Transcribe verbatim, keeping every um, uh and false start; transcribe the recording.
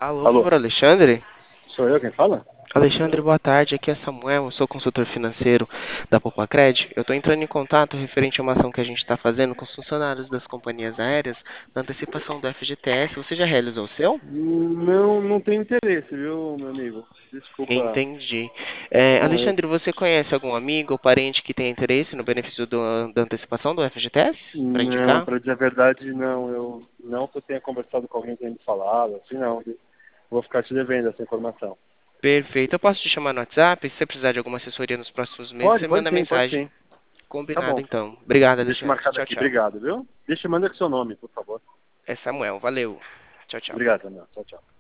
Alô, por Alô, favor, Alexandre? sou eu quem fala? Alexandre, boa tarde. Aqui é Samuel, eu sou consultor financeiro da Popacred. Eu estou entrando em contato referente a uma ação que a gente está fazendo com os funcionários das companhias aéreas na antecipação do F G T S. Você já realizou o seu? Não, não tenho interesse, viu, meu amigo? Desculpa. Entendi. É, Não, eu. Alexandre, você conhece algum amigo ou parente que tenha interesse no benefício do- da antecipação do F G T S? Para Não, indicar? para dizer a verdade, não. Eu não que eu tenha conversado com alguém que tenha me falado, assim, não. Vou ficar te devendo essa informação. Perfeito. Eu posso te chamar no WhatsApp? Se você precisar de alguma assessoria nos próximos meses, Pode, você pode manda sim, pode mensagem. sim. Tá Combinado, bom. então. Obrigado, Deixa Alexandre. marcado Tchau, aqui. tchau. Obrigado, viu? Deixa, manda com seu nome, por favor. É Samuel. Valeu. Tchau, tchau. Obrigado, Daniel. Tchau, tchau.